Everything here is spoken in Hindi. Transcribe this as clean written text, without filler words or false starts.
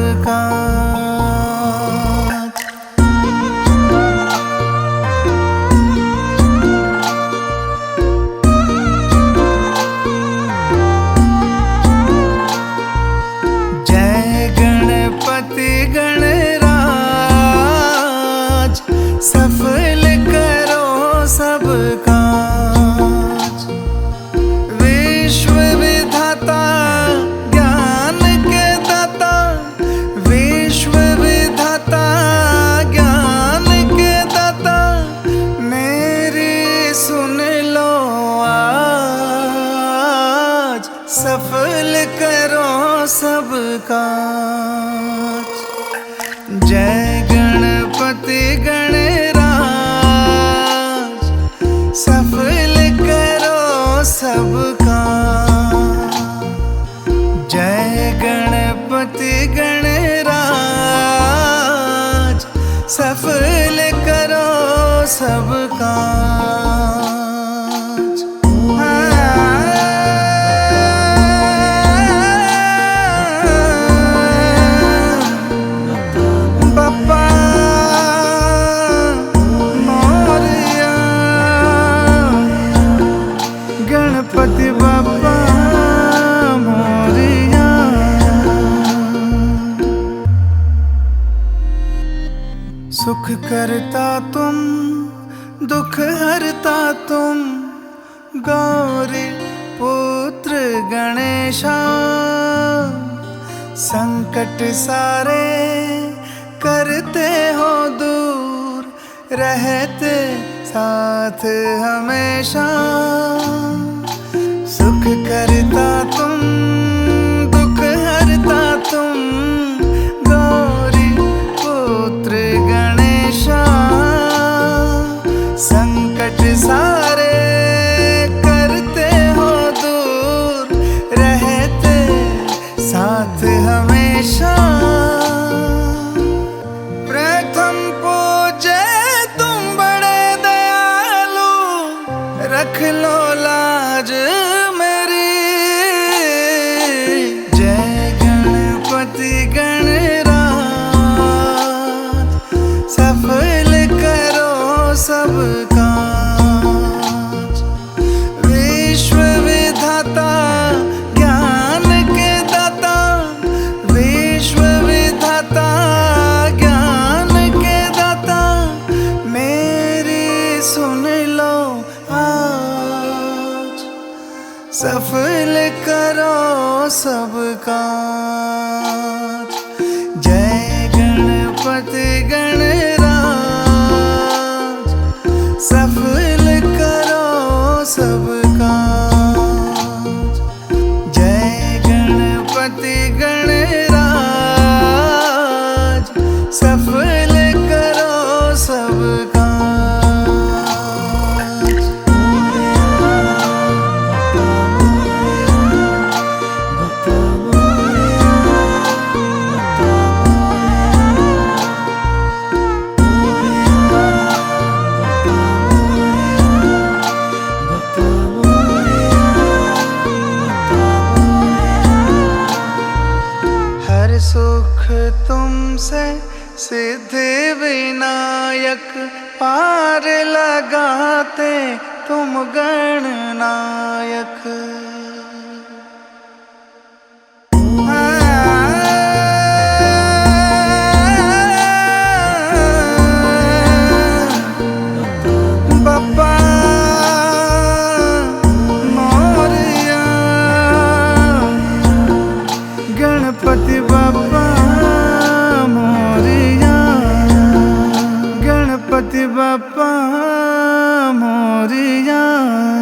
काज। जय गणपति गणराज, सफल करो सब काज। विश्व विधाता ज्ञान के दाता, विश्व विधाता ज्ञान के दाता, मेरी सुन लो आज, सफल करो सब काज। जय गणपति गणराज, सफल करो सब काज। जय गणपति गणराज, सफल करो सब काज। बप्पा मोरया, गणपति बप्पा मोरया। सुख करता तुम, दुख हरता तुम, गौरी पुत्र गणेशा। संकट सारे करते हो दूर, रहते साथ हमेशा। सुख करता तुम, दुख हरता तुम, गौरी पुत्र गणेशा। संकट सारे करते हो दूर, रहते साथ हमेशा। प्रथम पूजे तुम बड़े दयालु, रख लो लाज मेरी। जय गणपति गणराज, सफल करो सब काज। विश्व विधाता ज्ञान के दाता, विश्व विधाता ज्ञान के दाता, मेरी सुन लो आज, सफल करो सब काज। जय गणपति गणराज, सफल करो सब काज। जय गणपति गणराज, सफल करो सब काज। हर सुख तुमसे सिद्धि विनायक, पार लगाते तुम गणनायक। बप्पा मोरया, गणपति बप्पा मोरया, गणपति बप्पा मोरया।